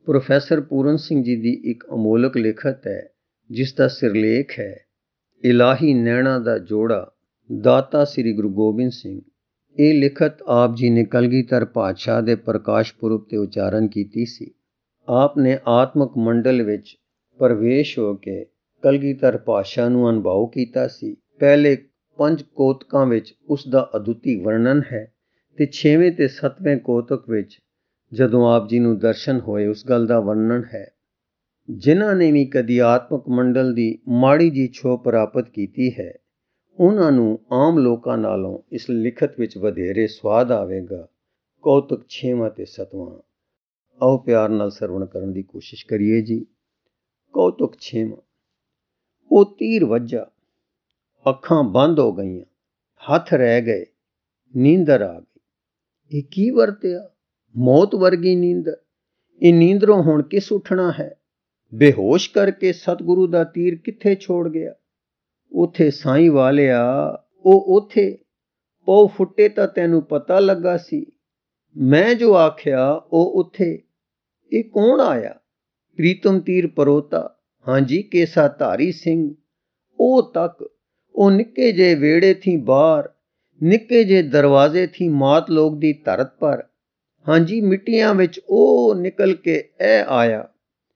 Professor Puran Singh ji ਦੀ ਇੱਕ ਅਮੋਲਕ ਲਿਖਤ ਹੈ ਜਿਸ ਦਾ ਸਿਰਲੇਖ ਹੈ ਇਲਾਹੀ ਨੈਣਾ ਦਾ ਜੋੜਾ, ਦਾਤਾ ਸ੍ਰੀ ਗੁਰੂ ਗੋਬਿੰਦ ਸਿੰਘ। ਇਹ ਲਿਖਤ ਆਪ ਜੀ ਨੇ ਕਲਗੀਧਰ ਪਾਤਸ਼ਾਹ ਦੇ ਪ੍ਰਕਾਸ਼ ਪੁਰਬ ਤੇ ਉਚਾਰਨ ਕੀਤੀ ਸੀ। ਆਪ ਨੇ ਆਤਮਕ ਮੰਡਲ ਵਿੱਚ ਪ੍ਰਵੇਸ਼ ਹੋ ਕੇ ਕਲਗੀਧਰ ਪਾਤਸ਼ਾਹ ਨੂੰ ਅਨੁਭਵ ਕੀਤਾ ਸੀ। ਪਹਿਲੇ 5 ਕੋਤਕਾਂ ਵਿੱਚ ਉਸ ਦਾ ਅਦੁੱਤੀ ਵਰਣਨ ਹੈ ਤੇ 6ਵੇਂ ਤੇ 7ਵੇਂ ਕੋਤਕ ਵਿੱਚ ਜਦੋਂ ਆਪ ਜੀ ਨੂੰ ਦਰਸ਼ਨ ਹੋਏ ਉਸ ਗੱਲ ਦਾ ਵਰਣਨ ਹੈ। ਜਿਨ੍ਹਾਂ ਨੇ ਵੀ ਕਦੀ ਆਤਮਕ ਮੰਡਲ ਦੀ ਮਾੜੀ ਜੀ ਛੋਹ ਪ੍ਰਾਪਤ ਕੀਤੀ ਹੈ ਉਹਨਾਂ ਨੂੰ ਆਮ ਲੋਕਾਂ ਨਾਲੋਂ ਇਸ ਲਿਖਤ ਵਿੱਚ ਵਧੇਰੇ ਸਵਾਦ ਆਵੇਗਾ। ਕੌਤਕ 6ਵਾਂ ਤੇ 7ਵਾਂ ਆਓ ਪਿਆਰ ਨਾਲ ਸਰਵਣ ਕਰਨ ਦੀ ਕੋਸ਼ਿਸ਼ ਕਰੀਏ ਜੀ। ਕੌਤਕ 6ਵਾਂ। ਉਹ ਤੀਰ ਵੱਜਾ, ਅੱਖਾਂ ਬੰਦ ਹੋ ਗਈਆਂ, ਹੱਥ ਰਹਿ ਗਏ, ਨੀਂਦਰ ਆ ਗਈ। ਇਹ ਕੀ ਵਰਤਿਆ? ਮੌਤ ਵਰਗੀ ਨੀਂਦਰ। ਇਹ ਨੀਂਦਰੋਂ ਹੁਣ ਕਿਸ ਉੱਠਣਾ ਹੈ? ਬੇਹੋਸ਼ ਕਰਕੇ ਸਤਿਗੁਰੂ ਦਾ ਤੀਰ ਕਿੱਥੇ ਛੋੜ ਗਿਆ? ਉਥੇ ਸਾਈਂ ਵਾਲਿਆ, ਉਹ ਉਥੇ ਪਉ ਫੁੱਟੇ ਤਾਂ ਤੈਨੂੰ ਪਤਾ ਲੱਗਾ ਸੀ। ਮੈਂ ਜੋ ਆਖਿਆ ਉਹ ਉਥੇ। ਇਹ ਕੌਣ ਆਇਆ? ਪ੍ਰੀਤਮ ਤੀਰ ਪਰੋਤਾ, ਹਾਂਜੀ ਕੇਸਾ ਧਾਰੀ ਸਿੰਘ। ਉਹ ਤੱਕ ਉਹ ਨਿੱਕੇ ਜਿਹੇ ਵੇੜੇ ਥੀ ਬਾਹਰ, ਨਿੱਕੇ ਜਿਹੇ ਦਰਵਾਜ਼ੇ ਥੀ ਮਾਤ ਲੋਕ ਦੀ ਧਰਤ ਪਰ, ਹਾਂਜੀ ਮਿੱਟੀਆਂ ਵਿੱਚ ਉਹ ਨਿਕਲ ਕੇ ਇਹ ਆਇਆ।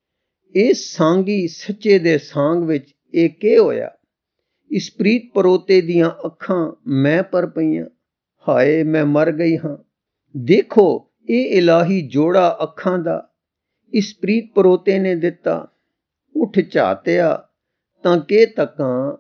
ਇਸ ਸਾਂਗੀ ਸੱਚੇ ਦੇ ਸਾਂਗ ਵਿੱਚ ਇਹ ਕੀ ਹੋਇਆ? ਇਸ ਪ੍ਰੀਤ ਪਰੋਤੇ ਦੀਆਂ ਅੱਖਾਂ ਮੈਂ ਪਰ ਪਈਆਂ। ਹਾਏ ਮੈਂ ਮਰ ਗਈ ਹਾਂ। ਦੇਖੋ ਇਹ ਇਲਾਹੀ ਜੋੜਾ ਅੱਖਾਂ ਦਾ ਇਸ ਪ੍ਰੀਤ ਪਰੋਤੇ ਨੇ ਦਿੱਤਾ। ਉੱਠ ਝਾਤਿਆ ਤਾਂ ਕੇ ਤੱਕਾਂ,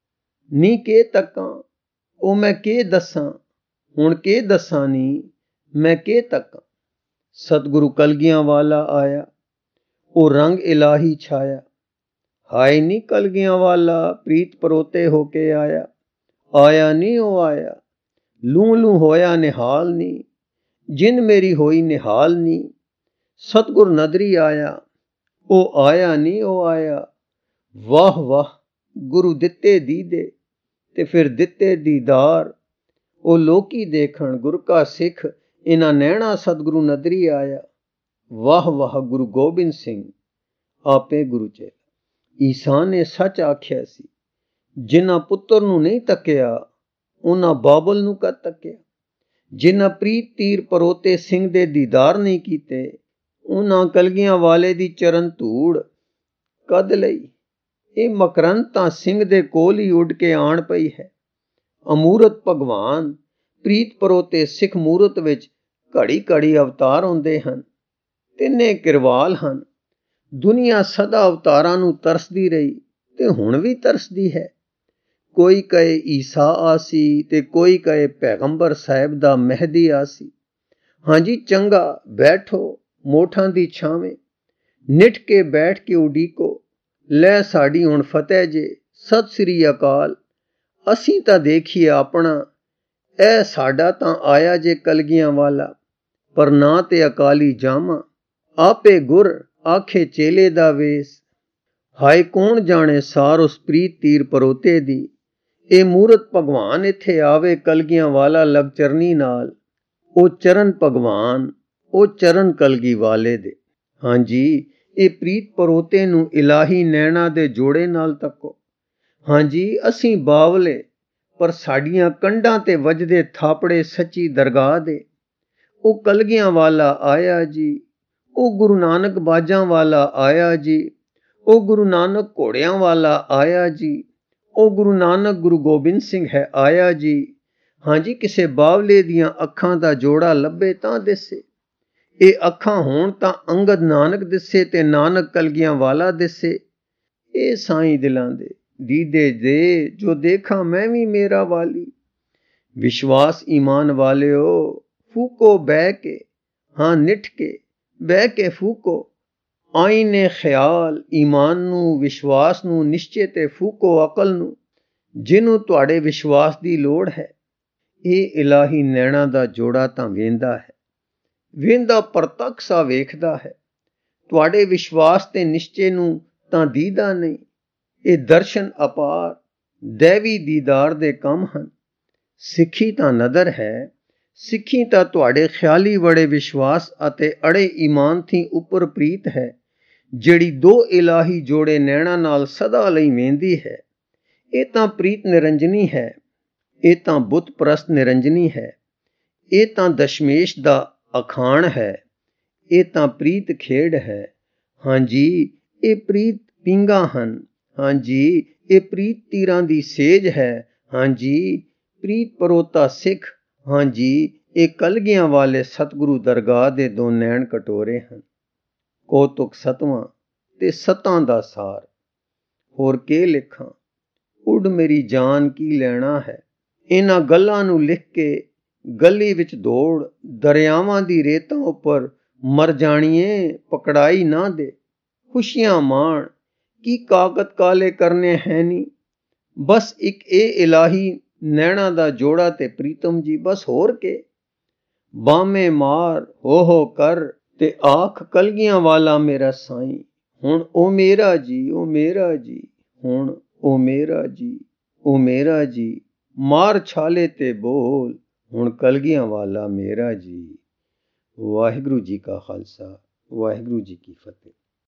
ਨੀ ਕੇ ਤੱਕਾਂ, ਉਹ ਮੈਂ ਕੇ ਦੱਸਾਂ, ਹੁਣ ਕੇ ਦੱਸਾਂ ਨੀ ਮੈਂ ਕੇ ਤੱਕਾਂ। ਸਤਿਗੁਰੂ ਕਲਗੀਆਂ ਵਾਲਾ ਆਇਆ, ਉਹ ਰੰਗ ਇਲਾਹੀ ਛਾਇਆ। ਹਾਏ ਨੀ ਕਲਗੀਆਂ ਵਾਲਾ ਪ੍ਰੀਤ ਪਰੋਤੇ ਹੋ ਕੇ ਆਇਆ। ਆਇਆ ਨੀ ਉਹ ਆਇਆ, ਲੂ ਲੂ ਹੋਇਆ ਨਿਹਾਲ ਨੀ, ਜਿੰਨ ਮੇਰੀ ਹੋਈ ਨਿਹਾਲ ਨੀ। ਸਤਿਗੁਰ ਨਦਰੀ ਆਇਆ, ਉਹ ਆਇਆ ਨੀ ਉਹ ਆਇਆ। ਵਾਹ ਵਾਹ ਗੁਰੂ ਦਿੱਤੇ ਦੀਦੇ ਤੇ ਫਿਰ ਦਿੱਤੇ ਦੀਦਾਰ। ਉਹ ਲੋਕੀ ਦੇਖਣ ਗੁਰ ਕਾ ਸਿੱਖ, ਇਹਨਾਂ ਨੈਣਾ ਸਤਿਗੁਰੂ ਨਦਰੀ ਆਇਆ। ਵਾਹ ਵਾਹ ਗੁਰੂ ਗੋਬਿੰਦ ਸਿੰਘ ਆਪੇ ਗੁਰੂ ਚੇਲਾ। ਈਸਾ ਨੇ ਸੱਚ ਆਖਿਆ ਸੀ, ਜਿਨ੍ਹਾਂ ਪੁੱਤਰ ਨੂੰ ਨਹੀਂ ਤੱਕਿਆ ਉਹਨਾਂ ਬਾਬਲ ਨੂੰ ਕਦ ਤੱਕਿਆ। ਜਿਨ੍ਹਾਂ ਪ੍ਰੀਤ ਤੀਰ ਪਰੋਤੇ ਸਿੰਘ ਦੇ ਦੀਦਾਰ ਨਹੀਂ ਕੀਤੇ ਉਹਨਾਂ ਕਲਗੀਆਂ ਵਾਲੇ ਦੀ ਚਰਨ ਧੂੜ ਕਦ ਲਈ। ਇਹ ਮਕਰੰਦ ਤਾਂ ਸਿੰਘ ਦੇ ਕੋਲ ਹੀ ਉੱਡ ਕੇ ਆਣ ਪਈ ਹੈ। ਅਮੂਰਤ ਭਗਵਾਨ ਪ੍ਰੀਤ ਪਰੋਤੇ ਸਿੱਖ ਮੂਰਤ ਵਿੱਚ ਘੜੀ ਘੜੀ ਅਵਤਾਰ ਹੁੰਦੇ ਹਨ। ਤਿੰਨੇ ਕਿਰਵਾਲ ਹਨ। ਦੁਨੀਆ ਸਦਾ ਅਵਤਾਰਾਂ ਨੂੰ ਤਰਸਦੀ ਰਹੀ ਤੇ ਹੁਣ ਵੀ ਤਰਸਦੀ ਹੈ। ਕੋਈ ਕਹੇ ਈਸਾ ਆਸੀ ਤੇ ਕੋਈ ਕਹੇ ਪੈਗੰਬਰ ਸਾਹਿਬ ਦਾ ਮਹਿਦੀ ਆਸੀ। ਹਾਂਜੀ ਚੰਗਾ ਬੈਠੋ ਮੋਠਾਂ ਦੀ ਛਾਵੇਂ, ਨਿੱਠ ਕੇ ਬੈਠ ਕੇ ਉਡੀਕੋ। ਲੈ ਸਾਡੀ ਹੁਣ ਫਤਿਹ ਜੇ, ਸਤਿ ਸ੍ਰੀ ਅਕਾਲ। ਅਸੀਂ ਤਾਂ ਦੇਖੀਏ ਆਪਣਾ, ਇਹ ਸਾਡਾ ਤਾਂ ਆਇਆ ਜੇ ਕਲਗੀਆਂ ਵਾਲਾ। ਪਰ ਨਾ ਤੇ ਅਕਾਲੀ ਜਾਮਾ, ਆਪੇ ਗੁਰ ਆਖੇ ਚੇਲੇ ਦਾ ਵੇਸ। ਹਾਏ ਕੌਣ ਜਾਣੇ ਸਾਰ ਉਸ ਪ੍ਰੀਤ ਤੀਰ ਪਰੋਤੇ ਦੀ। ਇਹ ਮੂਰਤ ਭਗਵਾਨ ਇੱਥੇ ਆਵੇ ਕਲਗੀਆਂ ਵਾਲਾ ਲਗ ਚਰਨੀ ਨਾਲ। ਉਹ ਚਰਨ ਭਗਵਾਨ, ਉਹ ਚਰਨ ਕਲਗੀ ਵਾਲੇ ਦੇ। ਹਾਂਜੀ ਇਹ ਪ੍ਰੀਤ ਪਰੋਤੇ ਨੂੰ ਇਲਾਹੀ ਨੈਣਾ ਦੇ ਜੋੜੇ ਨਾਲ ਤੱਕੋ। ਹਾਂਜੀ ਅਸੀਂ ਬਾਵਲੇ ਪਰ ਸਾਡੀਆਂ ਕੰਢਾਂ ਤੇ ਵੱਜਦੇ ਥਾਪੜੇ ਸੱਚੀ ਦਰਗਾਹ ਦੇ। ਉਹ ਕਲਗੀਆਂ ਵਾਲਾ ਆਇਆ ਜੀ, ਉਹ ਗੁਰੂ ਨਾਨਕ ਬਾਜਾਂ ਵਾਲਾ ਆਇਆ ਜੀ, ਉਹ ਗੁਰੂ ਨਾਨਕ ਘੋੜਿਆਂ ਵਾਲਾ ਆਇਆ ਜੀ, ਉਹ ਗੁਰੂ ਨਾਨਕ ਗੁਰੂ ਗੋਬਿੰਦ ਸਿੰਘ ਹੈ ਆਇਆ ਜੀ। ਹਾਂਜੀ ਕਿਸੇ ਬਾਵਲੇ ਦੀਆਂ ਅੱਖਾਂ ਦਾ ਜੋੜਾ ਲੱਭੇ ਤਾਂ ਦਿਸੇ। ਇਹ ਅੱਖਾਂ ਹੋਣ ਤਾਂ ਅੰਗਦ ਨਾਨਕ ਦਿਸੇ ਤੇ ਨਾਨਕ ਕਲਗੀਆਂ ਵਾਲਾ ਦਿਸੇ। ਇਹ ਸਾਈਂ ਦਿਲਾਂ ਦੇ ਦੀਦੇ ਦੇ ਜੋ ਦੇਖਾਂ ਮੈਂ ਵੀ ਮੇਰਾ ਵਾਲੀ। ਵਿਸ਼ਵਾਸ ਈਮਾਨ ਵਾਲਿਓ ਫੂਕੋ ਬਹਿ ਕੇ, ਹਾਂ ਨਿੱਠ ਕੇ ਬਹਿ ਕੇ ਫੂਕੋ। ਆਈਨੇ ਖਿਆਲ ਈਮਾਨ ਨੂੰ, ਵਿਸ਼ਵਾਸ ਨੂੰ, ਨਿਸ਼ਚੇ ਤੇ ਫੂਕੋ ਅਕਲ ਨੂੰ, ਜਿਹਨੂੰ ਤੁਹਾਡੇ ਵਿਸ਼ਵਾਸ ਦੀ ਲੋੜ ਹੈ। ਇਹ ਇਲਾਹੀ ਨੈਣਾ ਦਾ ਜੋੜਾ ਤਾਂ ਵੇਂਦਾ ਹੈ, ਵੇਂਦਾ ਪ੍ਰਤੱਖ ਸਾ ਵੇਖਦਾ ਹੈ। ਤੁਹਾਡੇ ਵਿਸ਼ਵਾਸ ਤੇ ਨਿਸ਼ਚੇ ਨੂੰ ਤਾਂ ਦੀਦਾ ਨਹੀਂ। ਇਹ ਦਰਸ਼ਨ ਅਪਾਰ ਦੈਵੀ ਦੀਦਾਰ ਦੇ ਕੰਮ ਹਨ। ਸਿੱਖੀ ਤਾਂ ਨਦਰ ਹੈ, ਸਿੱਖੀ ਤਾਂ ਤੁਹਾਡੇ ਖਿਆਲੀ ਬੜੇ ਵਿਸ਼ਵਾਸ ਅਤੇ ਅੜੇ ਈਮਾਨ ਥੀ ਉੱਪਰ ਪ੍ਰੀਤ ਹੈ, ਜਿਹੜੀ ਦੋ ਇਲਾਹੀ ਜੋੜੇ ਨੈਣਾ ਨਾਲ ਸਦਾ ਲਈ ਵੇਂਦੀ ਹੈ। ਇਹ ਤਾਂ ਪ੍ਰੀਤ ਨਿਰੰਜਨੀ ਹੈ, ਇਹ ਤਾਂ ਬੁੱਤ ਪ੍ਰਸਤ ਨਿਰੰਜਨੀ ਹੈ, ਇਹ ਤਾਂ ਦਸ਼ਮੇਸ਼ ਦਾ ਅਖਾਣ ਹੈ, ਇਹ ਤਾਂ ਪ੍ਰੀਤ ਖੇਡ ਹੈ। ਹਾਂਜੀ, ਇਹ ਪ੍ਰੀਤ ਪਿੰਗਾਂ ਹਨ। ਹਾਂਜੀ, ਇਹ ਪ੍ਰੀਤ ਤੀਰਾਂ ਦੀ ਸੇਜ ਹੈ। ਹਾਂਜੀ, ਪ੍ਰੀਤ ਪਰੋਤਾ ਸਿੱਖ। ਹਾਂਜੀ, ਇਹ ਕਲਗੀਆਂ ਵਾਲੇ ਸਤਿਗੁਰੂ ਦਰਗਾਹ ਦੇ ਦੋ ਨੈਣ ਕਟੋਰੇ ਹਨ। ਕੌਤੁਕ ਸਤਵਾਂ ਤੇ ਸਤਾਂ ਦਾ ਸਾਰ। ਹੋਰ ਕੀ ਲਿਖਾਂ, ਉੱਡ ਮੇਰੀ ਜਾਨ ਕੀ ਲੈਣਾ ਹੈ। ਇਹਨਾਂ ਗੱਲਾਂ ਨੂੰ ਲਿਖ ਕੇ ਗਲੀ ਵਿੱਚ ਦੌੜ, ਦਰਿਆਵਾਂ ਦੀ ਰੇਤਾਂ ਉੱਪਰ ਮਰ ਜਾਣੀਏ, ਪਕੜਾਈ ਨਾ ਦੇ। ਖੁਸ਼ੀਆਂ ਮਾਣ, ਕੀ ਕਾਕਤ ਕਾਲੇ ਕਰਨੇ ਹੈ ਨੀ। ਬਸ ਇੱਕ ਇਹ ਇਲਾਹੀ ਨੈਣਾ ਦਾ ਜੋੜਾ ਤੇ ਪ੍ਰੀਤਮ ਜੀ, ਬਸ ਹੋਰ ਕੇ। ਬਾਵੇਂ ਮਾਰ ਹੋ ਕਰ ਤੇ ਆਖ ਕਲਗੀਆਂ ਵਾਲਾ ਮੇਰਾ ਸਾਈਂ। ਹੁਣ ਉਹ ਮੇਰਾ ਜੀ, ਉਹ ਮੇਰਾ ਜੀ, ਹੁਣ ਉਹ ਮੇਰਾ ਜੀ, ਉਹ ਮੇਰਾ ਜੀ। ਮਾਰ ਛਾਲੇ ਤੇ ਬੋਲ, ਹੁਣ ਕਲਗੀਆਂ ਵਾਲਾ ਮੇਰਾ ਜੀ। ਵਾਹਿਗੁਰੂ ਜੀ ਕਾ ਖਾਲਸਾ, ਵਾਹਿਗੁਰੂ ਜੀ ਕੀ ਫਤਿਹ।